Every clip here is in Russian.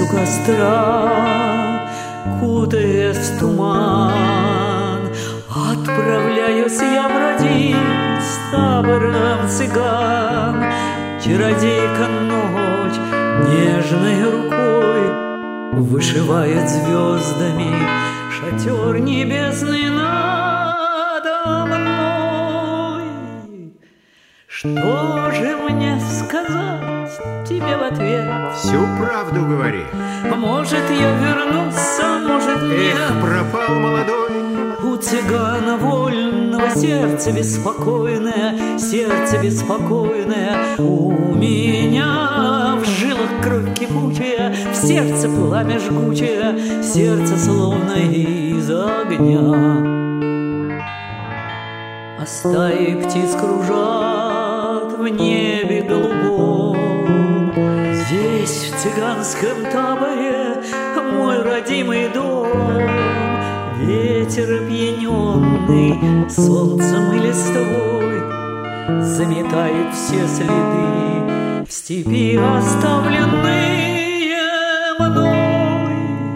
костра, кутаясь в туман, отправляюсь я бродить с табором цыган. Чародейка ночь нежной рукой вышивает звездами шатер небесный надо мной. Что же мне сказать тебе в ответ? Всю правду говори. Может, я вернусь, а может, нет. Эх, пропал молодой. У цыгана вольного сердце беспокойное, сердце беспокойное. У меня в жилах кровь кипучая, в сердце пламя жгучее, сердце словно из огня. А стаи птиц кружат в небе голубом. Здесь, в цыганском таборе, мой родимый дом. Ветер, опьяненный солнцем и листвой, заметает все следы в степи, оставленные мной.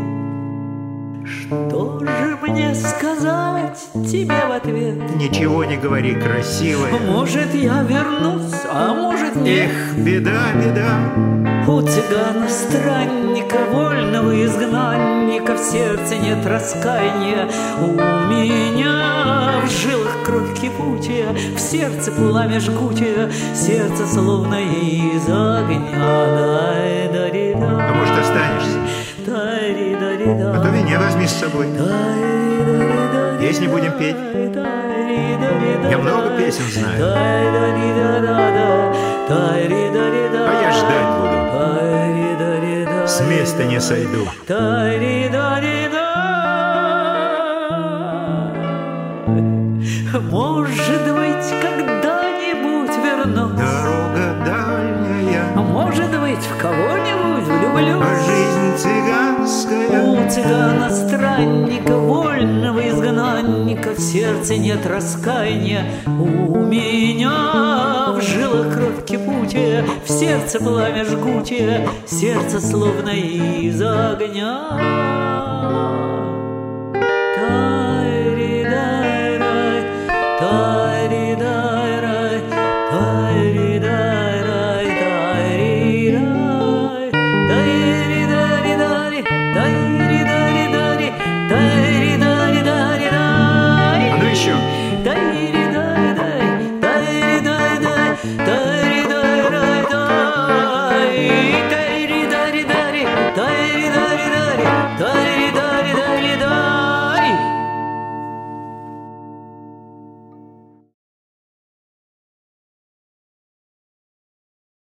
Что же мне сказать тебе в ответ? Ничего не говори, красивая. Может, я вернусь, а может, нет. Эх, беда, беда. У цыгана странника, вольного изгнанника, в сердце нет раскаяния. У меня в жилах кровь кипучая, в сердце пламя жгучее, сердце словно из огня. А может, останешься? А то меня возьми с собой. Песни будем петь. Я много песен знаю. А я ждать буду. С места не сойду. Может быть, когда-нибудь вернусь. Дорога дальняя. Может быть, в кого-нибудь влюблюсь. А жизнь цыганская. У цыгана странника, вольного изгнанника, в сердце нет раскаяния. У меня в жилах кровь кипучая, в сердце пламя жгучее, сердце словно из огня.